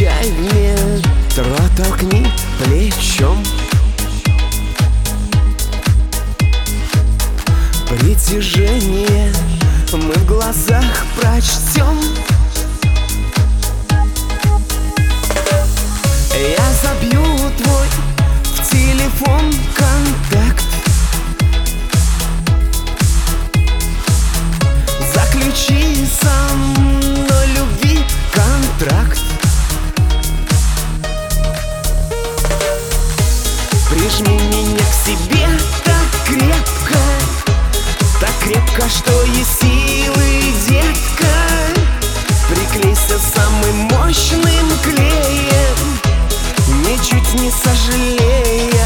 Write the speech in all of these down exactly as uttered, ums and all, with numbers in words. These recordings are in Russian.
Встречай в метро, толкни плечом. Притяжение мы в глазах прочтем. Я забью твой в телефон контакт. Заключи со мной любви контракт. Прижми меня к себе так крепко, так крепко, что есть силы, детка. Приклейся самым мощным клеем, ничуть не сожалея.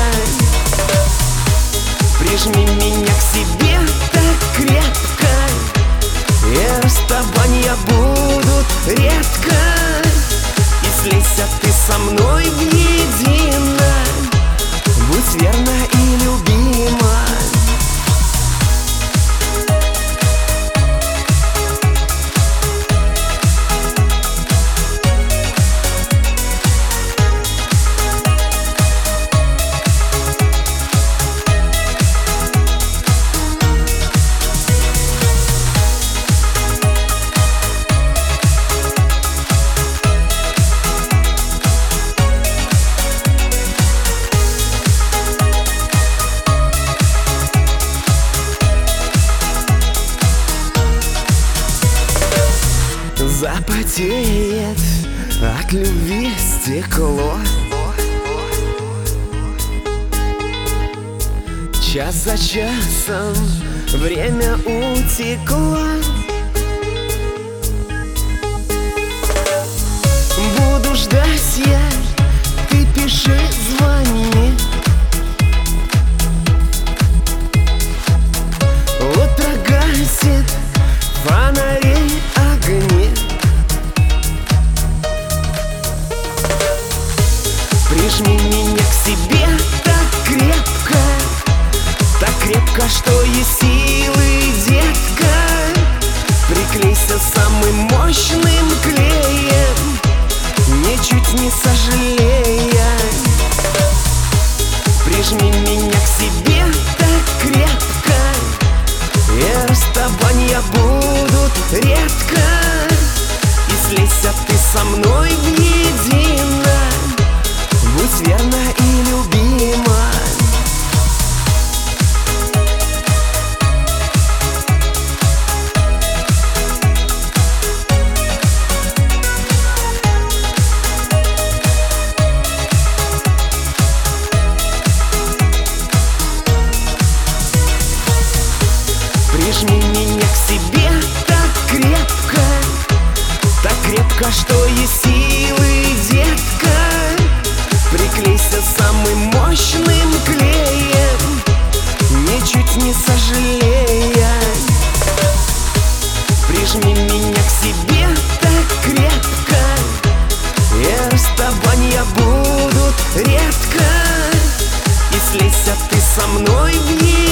Прижми меня к себе так крепко, и расставания будут редко. И слейся ты со мной воедино, будь верна и любима. Запотеет от любви стекло. Час за часом время утекло. Буду ждать я, ты пиши, звони. Утро гасит фонари, огни. Прижми меня к себе так крепко, так крепко, что есть силы, детка. Приклейся самым мощным клеем, ничуть не сожалея. Прижми меня к себе так крепко, и расставания будут редко. И слейся ты со мной воедино, будь верна и любима. Прижми меня к себе так крепко, так крепко, что есть силы, детка. Приклейся самым мощным клеем, ничуть не сожалея. Прижми меня к себе так крепко, и расставания будут редко. И слейся ты со мной в